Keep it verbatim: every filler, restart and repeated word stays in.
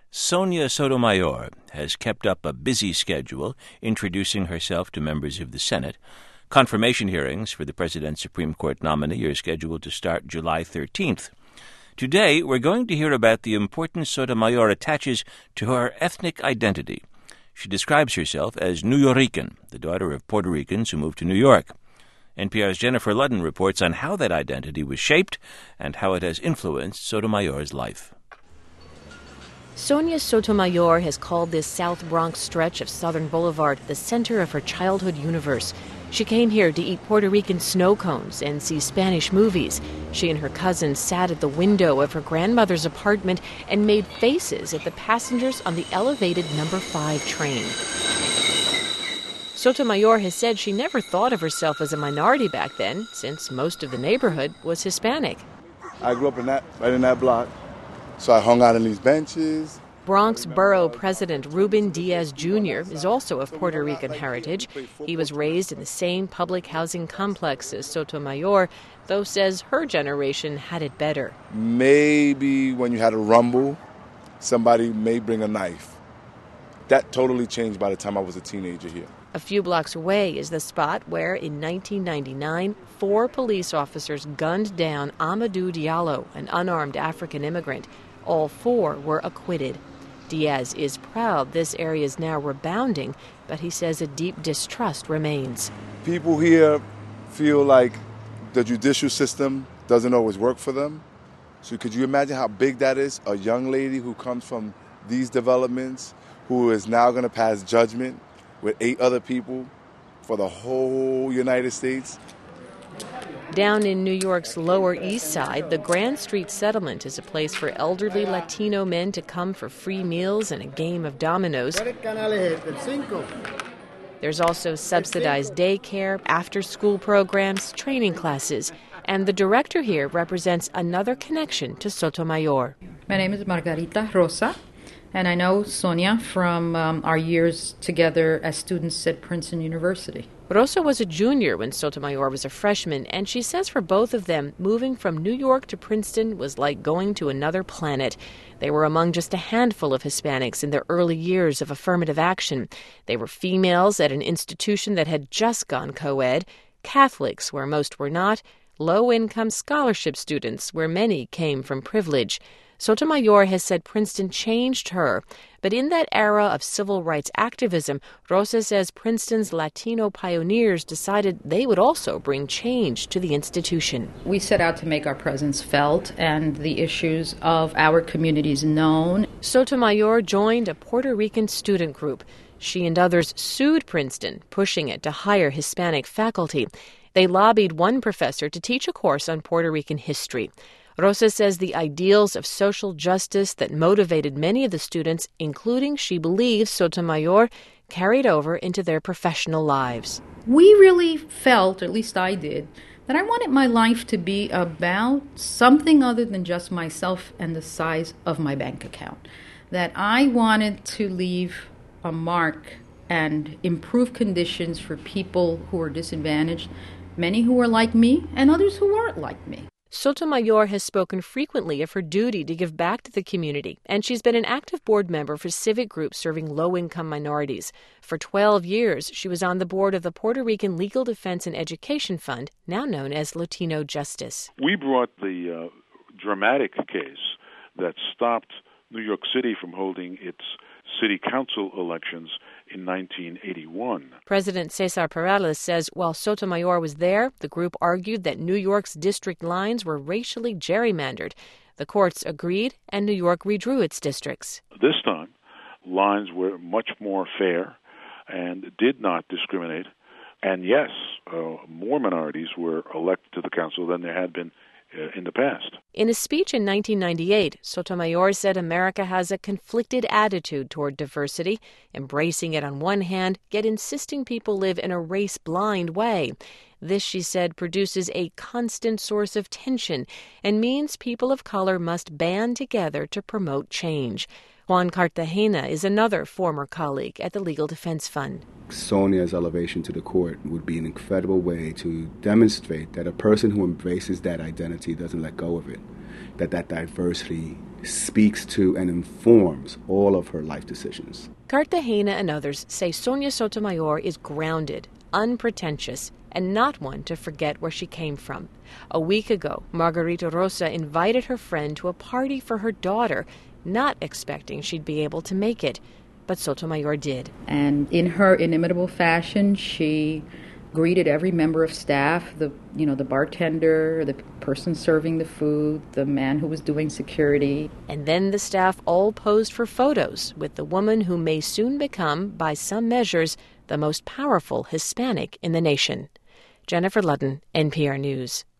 Sonia Sotomayor has kept up a busy schedule introducing herself to members of the Senate. Confirmation hearings for the President's Supreme Court nominee are scheduled to start July thirteenth. Today, we're going to hear about the importance Sotomayor attaches to her ethnic identity. She describes herself as Nuyorican, the daughter of Puerto Ricans who moved to New York. N P R's Jennifer Ludden reports on how that identity was shaped and how it has influenced Sotomayor's life. Sonia Sotomayor has called this South Bronx stretch of Southern Boulevard the center of her childhood universe. She came here to eat Puerto Rican snow cones and see Spanish movies. She and her cousins sat at the window of her grandmother's apartment and made faces at the passengers on the elevated number five train. Sotomayor has said she never thought of herself as a minority back then, since most of the neighborhood was Hispanic. I grew up in that, right in that block. So I hung out on these benches. Bronx Borough President Ruben Diaz Junior is also of Puerto Rican heritage. He was raised in the same public housing complex as Sotomayor, though says her generation had it better. Maybe when you had a rumble, somebody may bring a knife. That totally changed by the time I was a teenager here. A few blocks away is the spot where, in nineteen ninety-nine, four police officers gunned down Amadou Diallo, an unarmed African immigrant. All four were acquitted. Diaz is proud this area is now rebounding, but he says a deep distrust remains. People here feel like the judicial system doesn't always work for them. So could you imagine how big that is? A young lady who comes from these developments, who is now going to pass judgment with eight other people for the whole United States. Down in New York's Lower East Side, the Grand Street Settlement is a place for elderly Latino men to come for free meals and a game of dominoes. There's also subsidized daycare, after-school programs, training classes. And the director here represents another connection to Sotomayor. My name is Margarita Rosa, and I know Sonia from um, our years together as students at Princeton University. Rosa was a junior when Sotomayor was a freshman, and she says for both of them, moving from New York to Princeton was like going to another planet. They were among just a handful of Hispanics in their early years of affirmative action. They were females at an institution that had just gone co-ed, Catholics where most were not, low-income scholarship students where many came from privilege. Sotomayor has said Princeton changed her, but in that era of civil rights activism, Rosa says Princeton's Latino pioneers decided they would also bring change to the institution. We set out to make our presence felt and the issues of our communities known. Sotomayor joined a Puerto Rican student group. She and others sued Princeton, pushing it to hire Hispanic faculty. They lobbied one professor to teach a course on Puerto Rican history. Rosa says the ideals of social justice that motivated many of the students, including, she believes, Sotomayor, carried over into their professional lives. We really felt, or at least I did, that I wanted my life to be about something other than just myself and the size of my bank account. That I wanted to leave a mark and improve conditions for people who are disadvantaged, many who are like me and others who aren't like me. Sotomayor has spoken frequently of her duty to give back to the community, and she's been an active board member for civic groups serving low-income minorities. For twelve years, she was on the board of the Puerto Rican Legal Defense and Education Fund, now known as Latino Justice. We brought the uh, dramatic case that stopped New York City from holding its city council elections in nineteen eighty-one. President Cesar Perales says while Sotomayor was there, the group argued that New York's district lines were racially gerrymandered. The courts agreed, and New York redrew its districts. This time, lines were much more fair and did not discriminate. And yes, uh, more minorities were elected to the council than there had been in the past. In a speech in nineteen ninety-eight, Sotomayor said America has a conflicted attitude toward diversity, embracing it on one hand, yet insisting people live in a race-blind way. This, she said, produces a constant source of tension and means people of color must band together to promote change. Juan Cartagena is another former colleague at the Legal Defense Fund. Sonia's elevation to the court would be an incredible way to demonstrate that a person who embraces that identity doesn't let go of it. that that diversity speaks to and informs all of her life decisions. Cartagena and others say Sonia Sotomayor is grounded, unpretentious, and not one to forget where she came from. A week ago, Margarita Rosa invited her friend to a party for her daughter, not expecting she'd be able to make it. But Sotomayor did. And in her inimitable fashion, she greeted every member of staff, the you know, the bartender, the person serving the food, the man who was doing security. And then the staff all posed for photos with the woman who may soon become, by some measures, the most powerful Hispanic in the nation. Jennifer Ludden, N P R News.